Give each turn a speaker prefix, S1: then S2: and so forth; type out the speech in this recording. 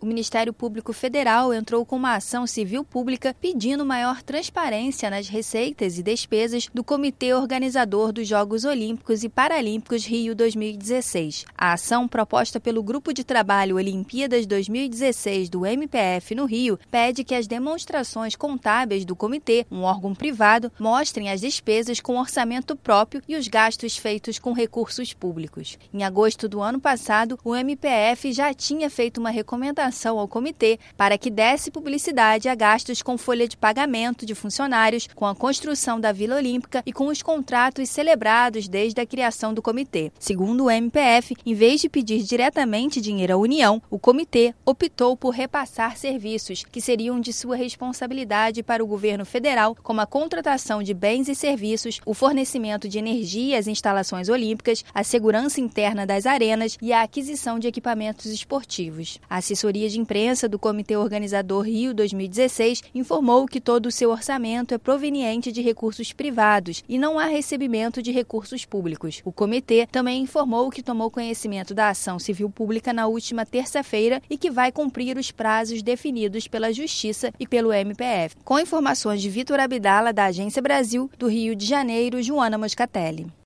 S1: o Ministério Público Federal entrou com uma ação civil pública pedindo maior transparência nas receitas e despesas do Comitê Organizador dos Jogos Olímpicos e Paralímpicos Rio 2016. A ação, proposta pelo Grupo de Trabalho Olimpíadas 2016 do MPF no Rio, pede que as demonstrações contábeis do comitê, um órgão privado, mostrem as despesas com orçamento próprio e os gastos feitos com recursos públicos. Em agosto do ano passado, o MPF já tinha feito uma recomendação ao comitê para que desse publicidade a gastos com folha de pagamento de funcionários, com a construção da Vila Olímpica e com os contratos celebrados desde a criação do comitê. Segundo o MPF, em vez de pedir diretamente dinheiro à União, o comitê optou por repassar serviços que seriam de sua responsabilidade para o governo federal, como a contratação de bens e serviços, o fornecimento de energia às instalações olímpicas, a segurança interna das arenas e a aquisição de equipamentos esportivos. A assessoria de imprensa do Comitê Organizador Rio 2016 informou que todo o seu orçamento é proveniente de recursos privados e não há recebimento de recursos públicos. O comitê também informou que tomou conhecimento da ação civil pública na última terça-feira e que vai cumprir os prazos definidos pela Justiça e pelo MPF. Com informações de Vitor Abdala, da Agência Brasil, do Rio de Janeiro, Joana Moscatelli.